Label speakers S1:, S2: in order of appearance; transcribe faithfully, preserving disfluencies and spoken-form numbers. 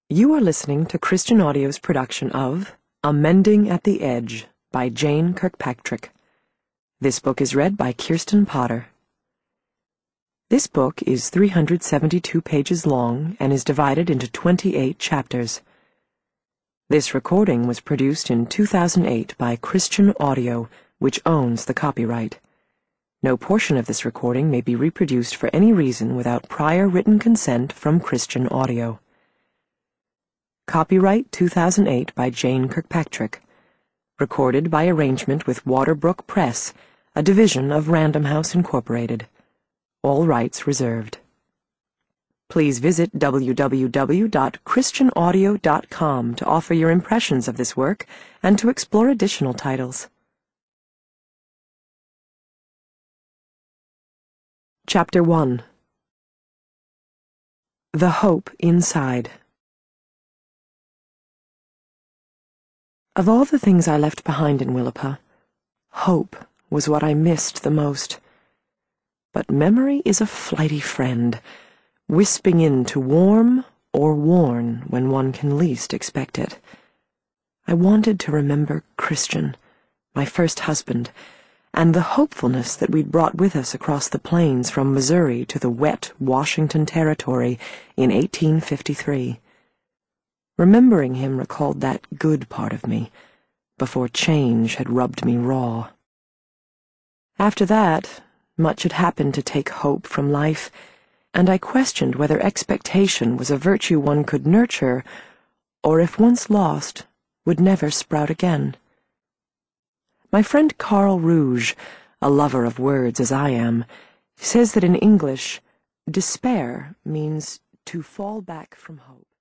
S1: You are listening to Christian Audio's production of Amending at the Edge by Jane Kirkpatrick. This book is read by Kirsten Potter. This book is three hundred seventy-two pages long and is divided into twenty-eight chapters. This recording was produced in two thousand eight by Christian Audio, which owns the copyright. No portion of this recording may be reproduced for any reason without prior written consent from Christian Audio. Copyright two thousand eight by Jane Kirkpatrick. Recorded by arrangement with Waterbrook Press, a division of Random House Incorporated. All rights reserved. Please visit w w w dot christian audio dot com to offer your impressions of this work and to explore additional titles. Chapter one. The Hope Inside. Of all the things I left behind in Willapa, hope was what I missed the most. But memory is a flighty friend, wisping in to warm or warn when one can least expect it. I wanted to remember Christian, my first husband, and the hopefulness that we'd brought with us across the plains from Missouri to the wet Washington Territory in eighteen fifty-three. Remembering him recalled that good part of me, before change had rubbed me raw. After that, much had happened to take hope from life, and I questioned whether expectation was a virtue one could nurture, or if once lost, would never sprout again. My friend Carl Rouge, a lover of words as I am, says that in English, despair means to fall back from hope.